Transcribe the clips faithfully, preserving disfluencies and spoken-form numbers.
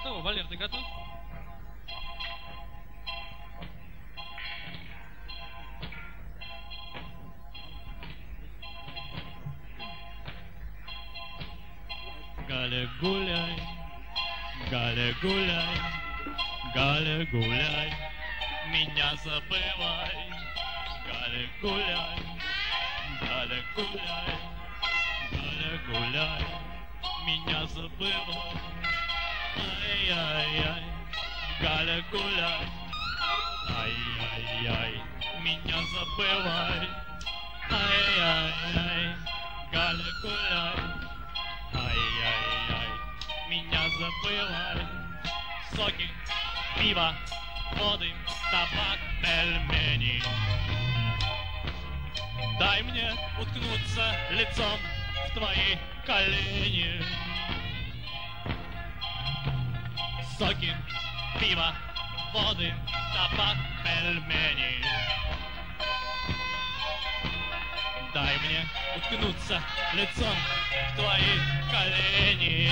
готова? Валер, ты готов? Галя, гуляй, Галя, гуляй, Галя, гуляй, меня забывай. Галя, гуляй, Галя, гуляй, Галя, гуляй, меня забывай. Ай-яй-яй, Галя, гуляй, ай-яй-яй, меня забывай. Ай-яй-яй, Галя, гуляй, ай-яй-яй, меня забывай. Соки, пиво, воды, табак, пельмени. Дай мне уткнуться лицом в твои колени. Соки, пиво, воды, табак, пельмени. Дай мне уткнуться лицом в твои колени.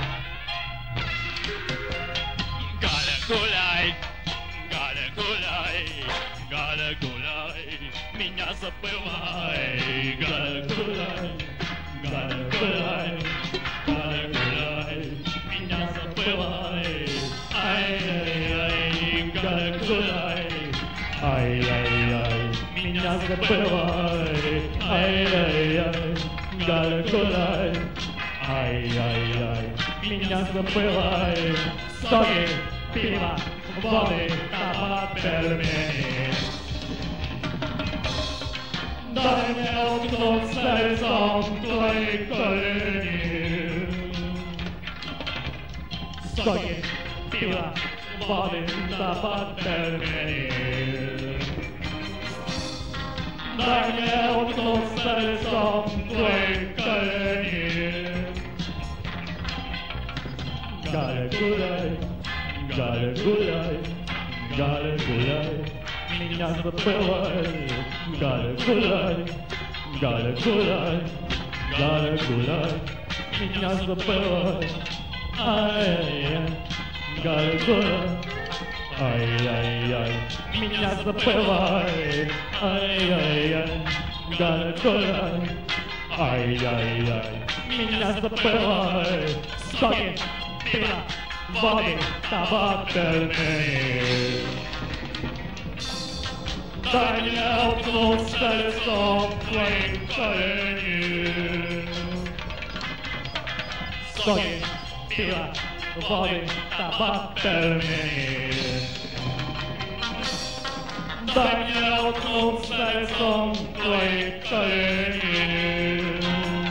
Галя, гуляй, Галя, гуляй, Галя, гуляй, меня забывай. Галя, гуляй, Галя, гуляй, Галя, гуляй, меня забывай. Ай-яй-яй, Галя, гуляй, ай-яй-яй, меня забывай. Ай-яй-яй, Галя, гуляй, ай-яй-яй, меня забывай. Соки, пиво, воды, табак, пельмени. Дай мне уткнуться лицом в твои колени. Соки, пиво, воды, табак, пельмени. Дай мне уткнуться лицом в твои колени. Галя, гуляй, Галя, гуляй, Галя, гуляй, меня забывай. Галя, гуляй, Галя, гуляй, Галя, гуляй, меня забывай. Ай-яй-яй, Галя, гуляй, ай-яй-яй, меня забывай. Ай-яй-яй, Галя, гуляй, ай-яй-яй, меня забывай. Соки, пиво, воды, табак, пельмени. Дай мне уткнуться лицом в твои колени. Соки, пиво, воды, табак, пельмени. Дай мне уткнуться лицом в твои колени.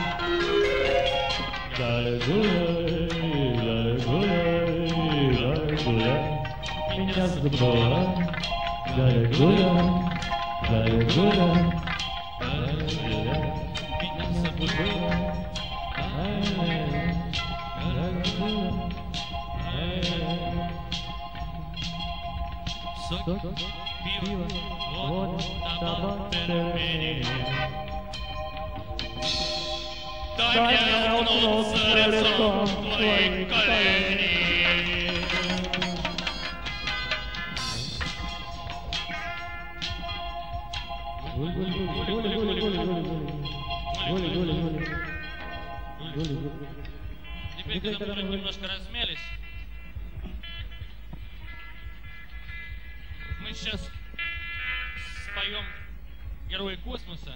Галя, гуляй, Галя, гуляй, Галя, гуляй, меня забывай. Галя, гуляй, Галя, гуляй, Галя, гуляй, меня забывай. Ай-яй-яй, Галя, гуляй, ай-яй-яй. Соки, пиво, вода, табак, пельмени. Дай мне уткнуться лицом в твои колени. Теперь, когда мы немножко размялись, мы сейчас споем «Герои космоса».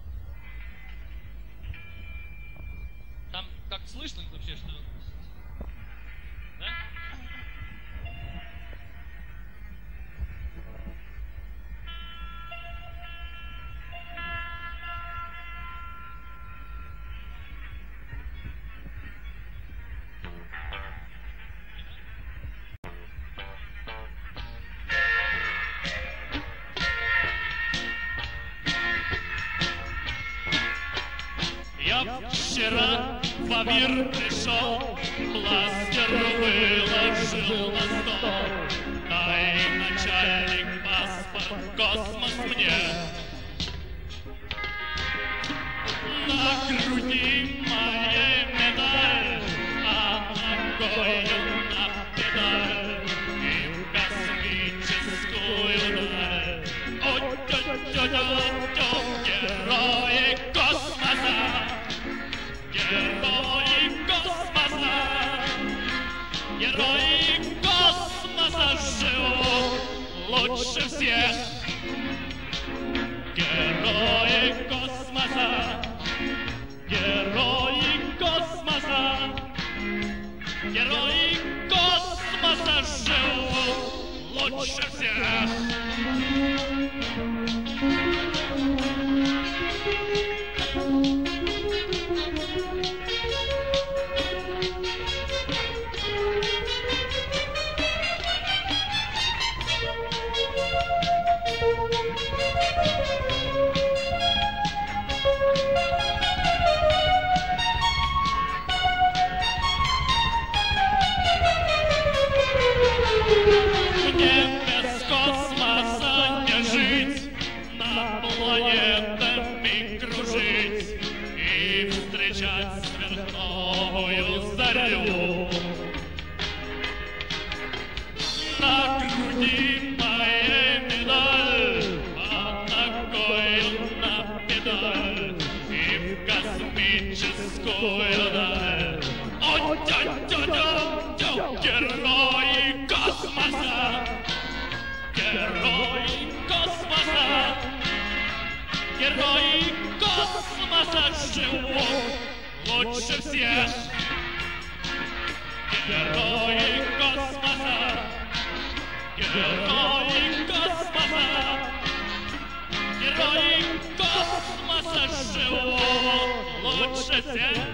Там как слышно вообще, что... Да? Я вчера в мир пришел, пластир выложил на стол. Дай, начальник, паспорт, космос мне. На груди моей медаль, а ногою на педаль. лучше всех. Герои космоса, герои космоса, герои космоса живут лучше всех. Мне без космоса не жить, над планетами кружить и встречать сверхновую зарю. На груди моей медаль, а ногою на педаль и в космическую даль. О-тя-тя-тя-тя, герои космоса, герои космоса, герои космоса живут лучше всех. Герои космоса, герои космоса, герои космоса живут лучше всех.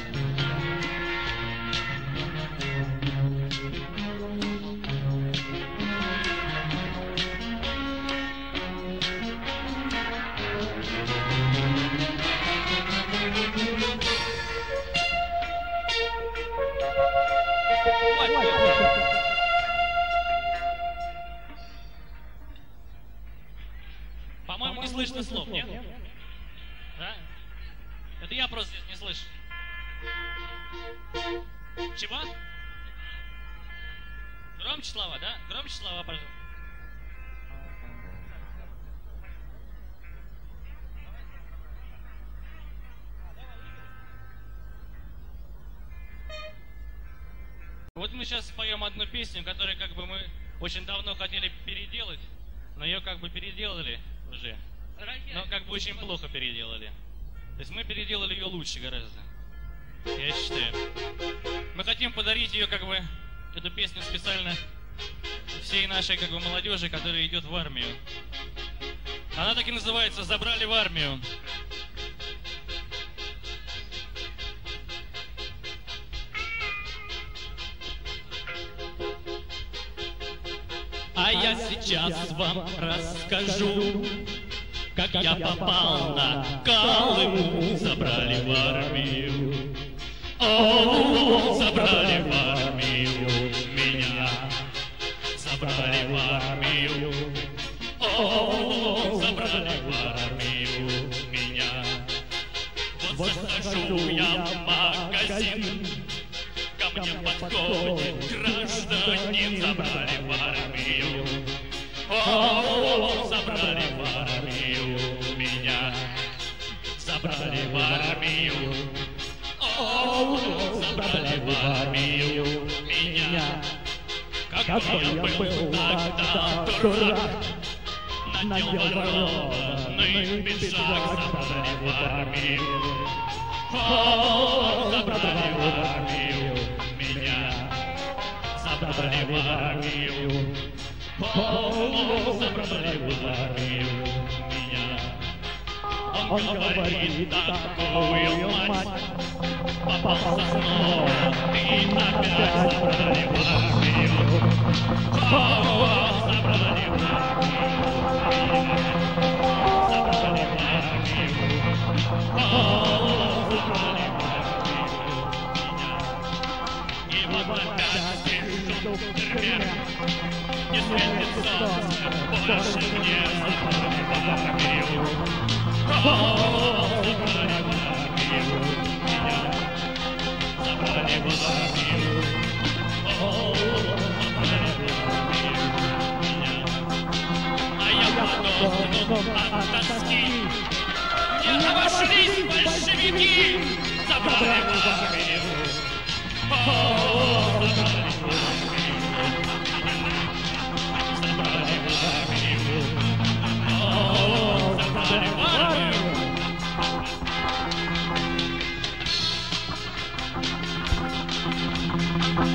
По-моему, не слышно слов, нет? Да? Это я просто здесь не слышу. Чего? Громче слова, да? Громче слова, пожалуйста. Вот мы сейчас споем одну песню, которую как бы мы очень давно хотели переделать, но ее как бы переделали уже. Но как бы очень плохо переделали. То есть мы переделали ее лучше гораздо, я считаю. Мы хотим подарить ее как бы, эту песню специально всей нашей как бы молодежи, которая идет в армию. Она так и называется «Забрали в армию». А я сейчас вам расскажу, как я попал на Колыму. Забрали в армию, о, забрали в армию меня. Забрали в армию, о, забрали в армию меня. Вот захожу я в магазин, ко мне подходит гражданин. Забрали в армию, о, забрали в армию меня. Забрали в армию, о, забрали в армию меня. Какой я был тогда дурак, надел ворованный пиджак. Забрали в армию, о, забрали в армию меня. Забрали в армию, о, забрали в армию меня. Он говорит такую мать, попался снова ты опять. Забрали в армию, о, забрали в армию меня. Забрали в армию, о, забрали в армию меня. И вот опять сижу в тюрьме, не светит солнце больше мне. Забрали в армию, о, забрали в армию меня. Забрали в армию, о, забрали в армию меня. А я подохну от тоски, не обошлись большевики. Забрали в армию, о, забрали в армию меня. Забрали в армию.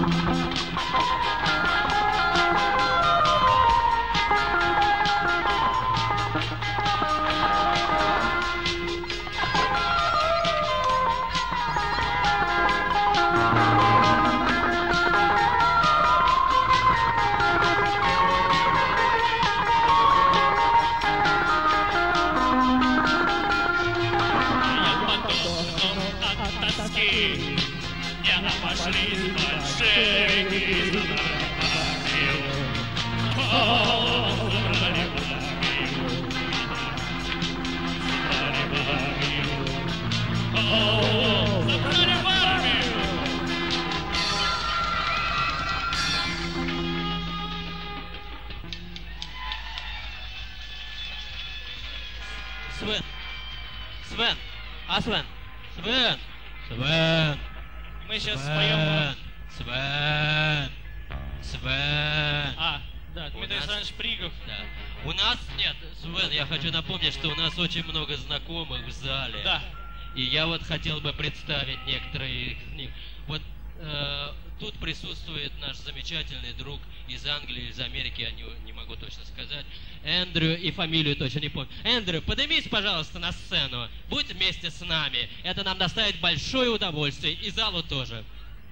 Свен! Свен! А, Свен! Свен! Свен! Мы сейчас споем... Свен! Свен! А, да, Дмитрий Александрович Пригов. Да. У нас нет, Свен, я хочу напомнить, что у нас очень много знакомых в зале. Да. И я вот хотел бы представить некоторые из них. Вот э, тут присутствует наш замечательный друг из Англии, из Америки, я не, не могу точно сказать. Эндрю, и фамилию точно не помню. Эндрю, поднимись, пожалуйста, на сцену. Будь вместе с нами. Это нам доставит большое удовольствие. И залу тоже.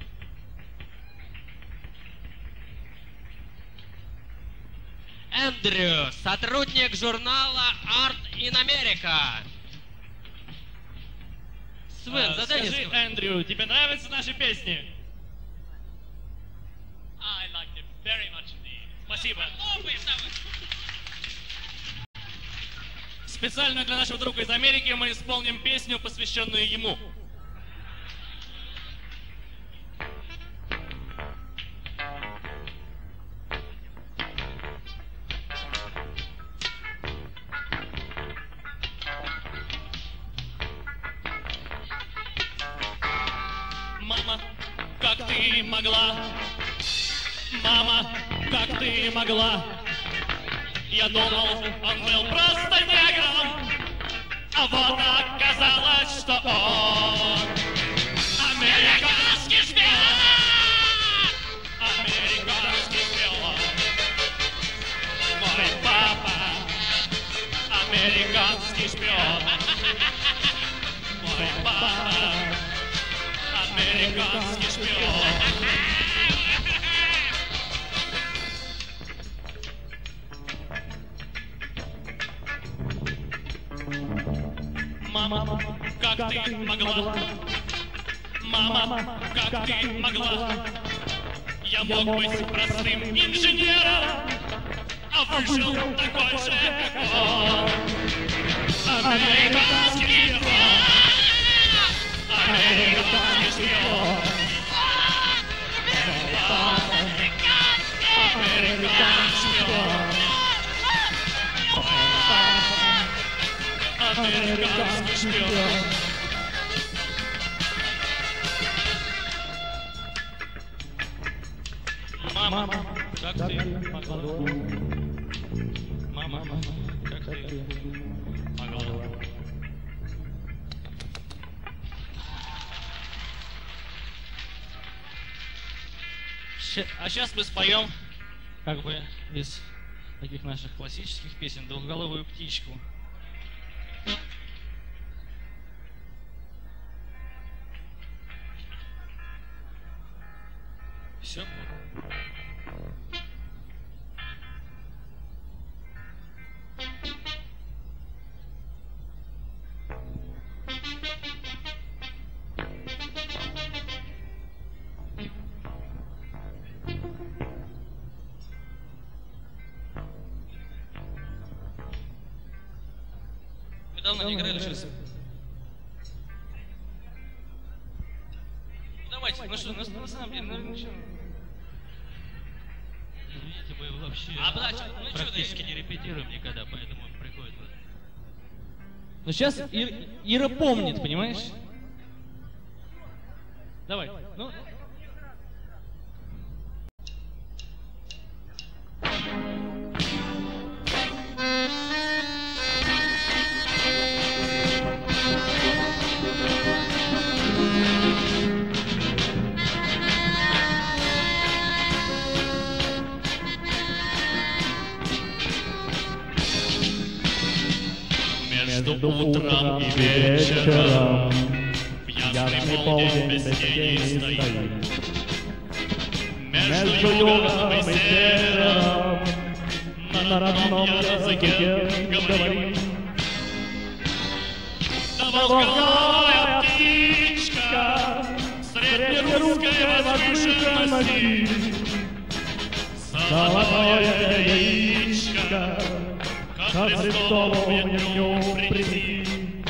Эндрю, сотрудник журнала Art in America. Свен, а, задай скажи, мне... Эндрю, тебе нравятся наши песни? I liked it very much indeed. Спасибо. Специально для нашего друга из Америки мы исполним песню, посвященную ему. Мама, как ты могла? Мама, как ты могла? Я думал, он был просто негром, а вот оказалось, что он американский шпион, американский шпион. Мой папа американский шпион, мой папа американский шпион. Мама, как ты могла? Мама, как ты могла? Я мог быть простым инженером, а вышел такой же, как он. Американский шпион, американский шпион, американский шпион. Американский шпион. Мама, как ты могла? Мама, как ты могла? А сейчас мы споем, как бы, из таких наших классических песен «Двухголовую птичку». Все. Мы давно не играли сейчас. Давайте, ну что, на, на самом деле, ну ничего. Извините, мы вообще А, подожди, ну практически что, не репетируем никогда, поэтому он приходит вот. Ну сейчас Ира, Ира помнит, понимаешь? Давай, ну... Между утром и вечером в ясный полдень без тени стоим. Между югом и севером на родном языке говорим. Долгая птичка среднерусской возвышенности, золотое яичко ко Христову ягню принеси.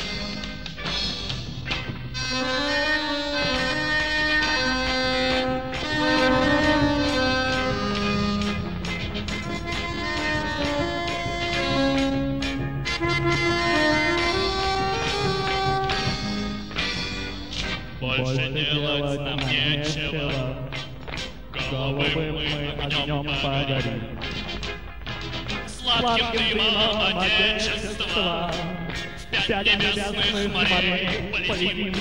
Больше делать нам нечего, головы мы огнем погорим. Сладким дымом Отечества в пять небесных морей полетим.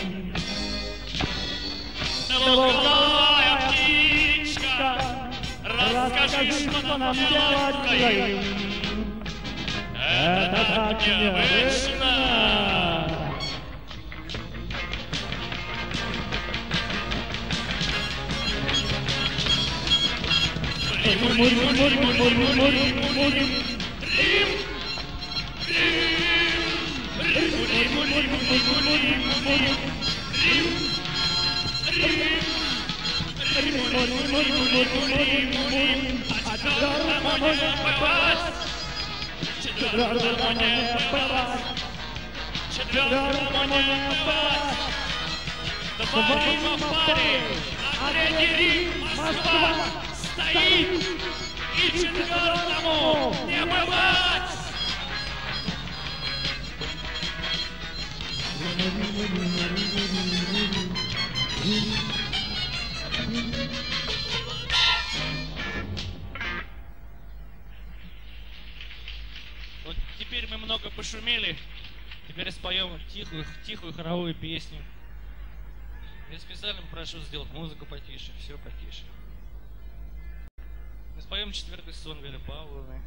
Голубая птичка, расскажи, что нам делать троим. Это так необычно. Рим, Рим, Рим, Рим, Рим, Рим, Рим, стоит, и четвертому не бывать! Вот теперь мы много пошумели, теперь споем тихую, тихую хоровую песню. Я специально прошу сделать музыку потише, все потише. Мы споем четвертый сон Веры Павловны.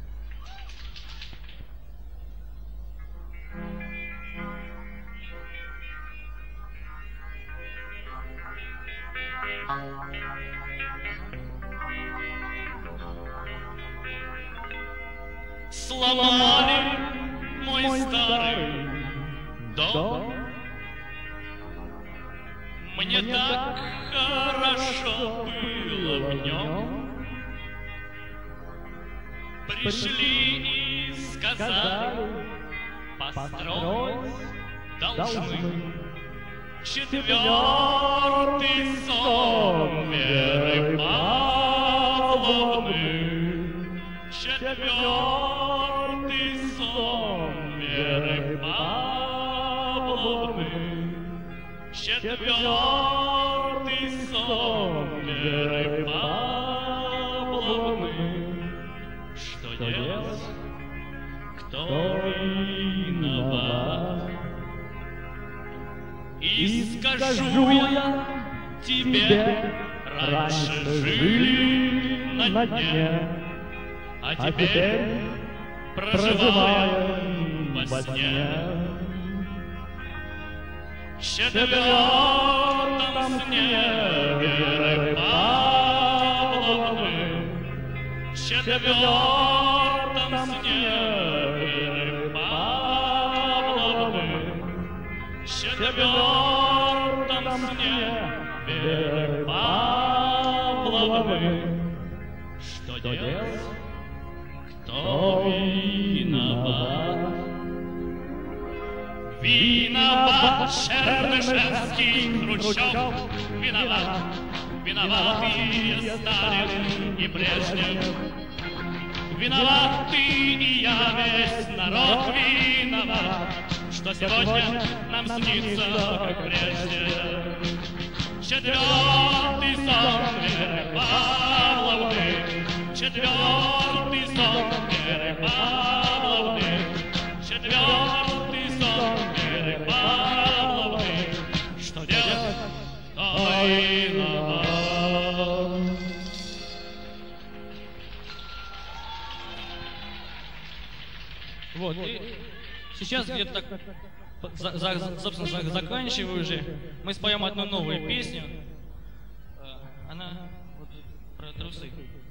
Сломали мой старый дом. Мне так хорошо было в нем. Пришли и сказали, построить должны четвертый сон Веры Павловны. Четвертый сон Веры Павловны. Четвертый сон Веры Павловны. Что делать? Кто виноват? И скажу я тебе, раньше жили на дне, а теперь проживаем во сне. В четвертом сне Веры Павловны, в четвертом сне Веры Павловны, в четвертом сне Веры Павловны. Что делать? Кто виноват? Виноват Чернышевский, Хрущев, виноват, виноват и Сталин, и Брежнев. Виноват ты и я, весь народ виноват, что сегодня нам снится, как прежде. Четвертый сон Веры Павловны, четвертый сон Веры Павловны, четвертый сон Веры Павловны. Что делать? Кто виноват? Вот, и сейчас где-то так, за, за, собственно, заканчиваю уже. Мы споем одну новую песню. Она вот, про трусы.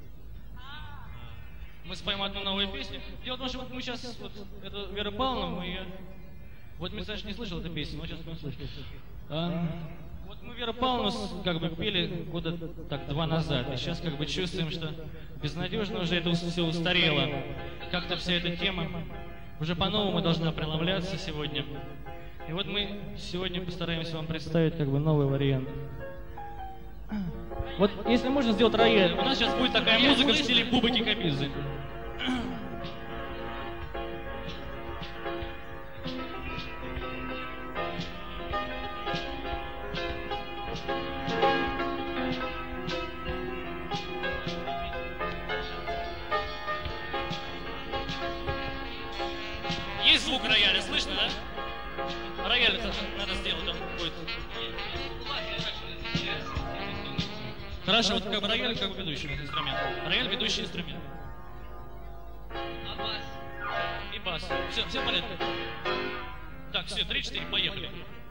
Мы споем одну новую песню. Дело в том, что вот мы сейчас, вот, это Вера Павловна, мы ее... Вот мы, кстати, не слышал эту песню, но сейчас мы слышим. А, вот мы Веру Павловну как бы пели года так два назад, и сейчас как бы чувствуем, что безнадежно уже это все устарело. Как-то вся эта тема уже по-новому должна преломляться сегодня. И вот мы сегодня постараемся вам представить как бы новый вариант. Вот если можно сделать рояль, у нас сейчас будет такая музыка в стиле Бубы Кикабидзе. Есть звук рояля, слышно, да? Рояль надо сделать, он будет. Хорошо, вот как бы рояль как бы ведущий инструмент. Рояль ведущий инструмент. А бас? И бас. Все, все в порядке. Так, все, три-четыре, поехали.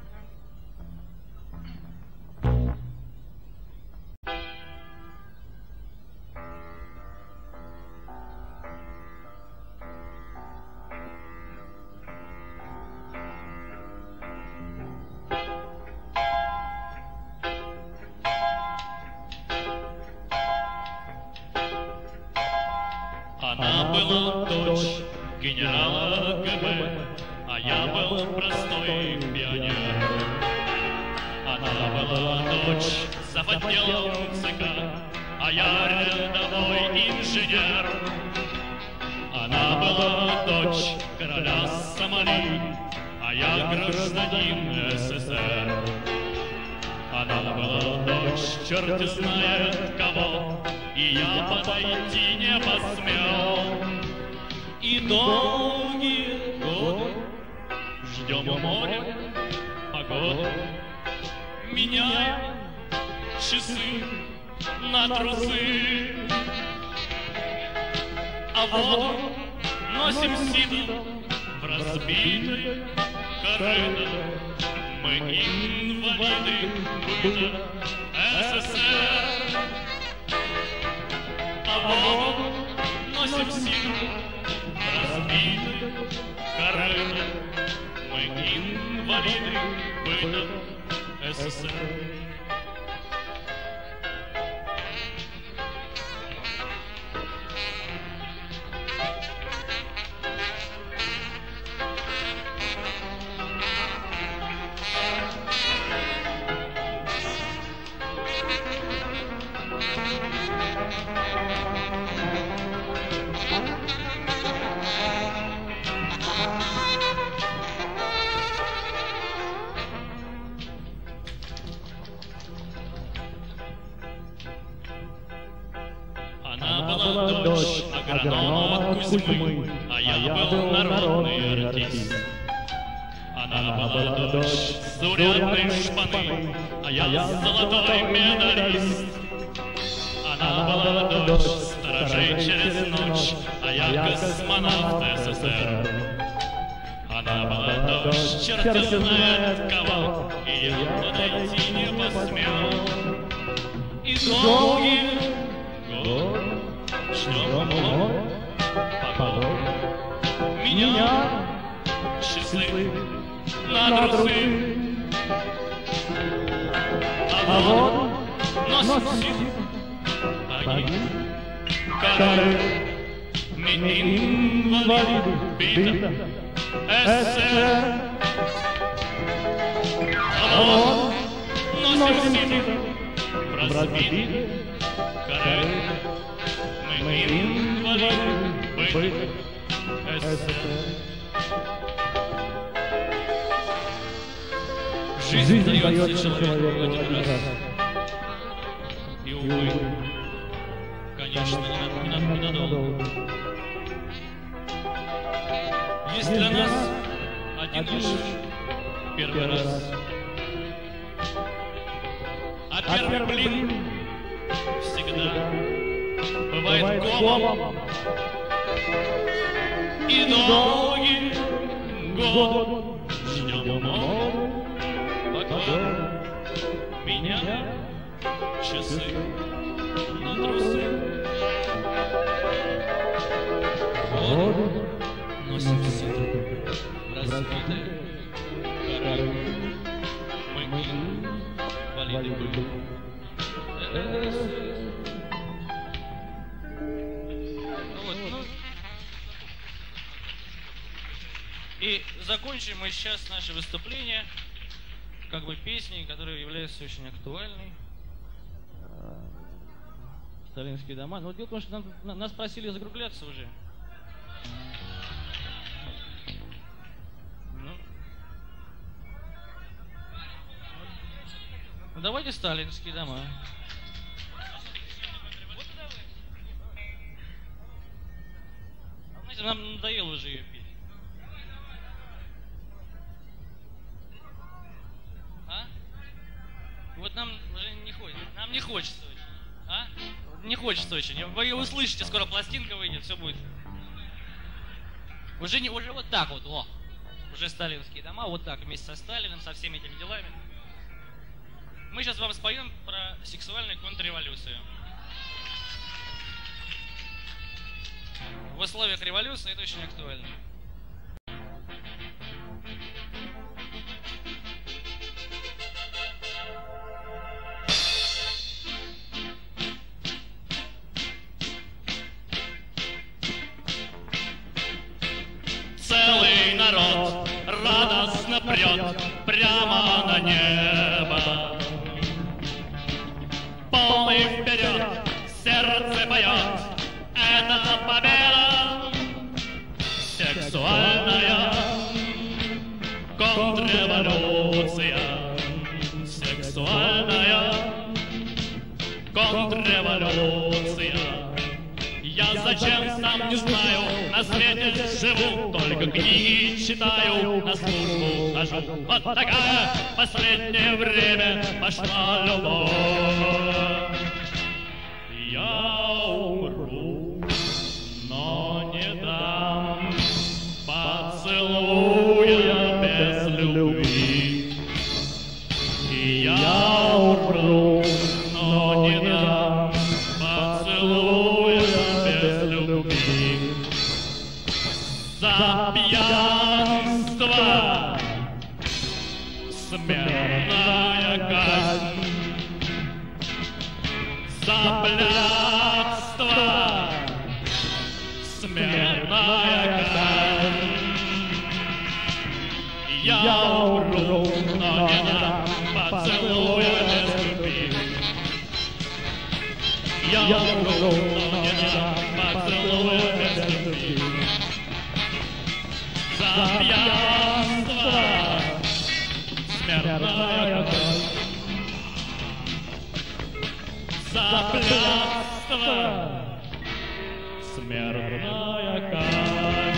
Она была дочь генерала ГБ, а я был простой пионер. Она была дочь заводила ЦК, а я рядовой инженер. Она была дочь короля Сомали, а я гражданин СССР. Она была дочь черт знает кого, и я подойти не посмел. И долгие годы ждем у моря погоду, меняя часы на трусы. А воду носим сито в разбитой корыто. Мы инвалиды быта СССР. А воду носим сито в разбитой корыто. Мы инвалиды быта СССР. Она была дочь агронома Кузьмы, а я был народный артист. Она была дочь заурядной шпаны, а я золотой медалист. Она была дочь сторожей через ночь, а я космонавт СССР. Она была дочь черт знает кого, и я подойти не посмел. И долгие годы ждем море погоду, меня часы на трусы. А вот носит погиб коры, мы инвалиды бита СССР. А вот носит в разбитые коры, мы инвалиды бита СССР. Жизнь дается человеку один раз. И, увы, конечно, ненадолго. Есть для нас один лишь первый раз. А первый блин всегда бывает комом. И долгие годы ждем море, пока меня часы на трусы. Годы носимся в разбитые горы. Мы валили бы. Вот, ну. И закончим мы сейчас наше выступление как бы песней, которая является очень актуальной. Сталинские дома. Но дело в том, что нам, нас просили закругляться уже. Ну, ну давайте сталинские дома. Знаете, нам надоело уже ее петь. А? Вот нам уже не хочется. Нам не хочется очень. А? Не хочется очень. Вы услышите, скоро пластинка выйдет, все будет. Уже не, уже вот так вот, о. Уже сталинские дома, вот так, вместе со Сталиным, со всеми этими делами. Мы сейчас вам споем про сексуальную контрреволюцию. В условиях революции это очень актуально. Целый народ радостно прет прямо на небо. Полный вперед, сердце поет, это победа. Сексуальная контрреволюция. Сексуальная контрреволюция. Я зачем сам не знаю, на свете живу, только книги читаю, на службу хожу. Вот такая в последнее время пошла любовь. Я умру, но не дам поцелуя без любви. И я умру, но не дам поцелуя без любви. За пьянство смертная казнь. За блядство смертная казнь. Я умру, но не дам поцелуя без любви. Я умру, но не дам поцелуя без любви. За пьянство смертная казнь. За блядство смертная казнь.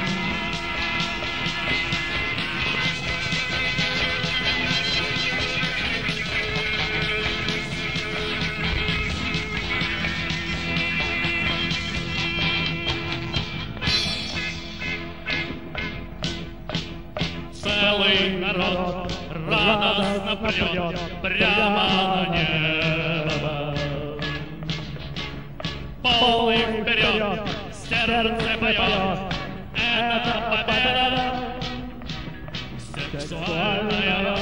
Целый народ радостно прет прямо на небо. Полный вперед, сердце поет, это победа. Сексуальная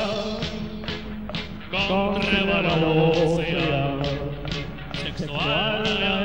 контрреволюция. Сексуальная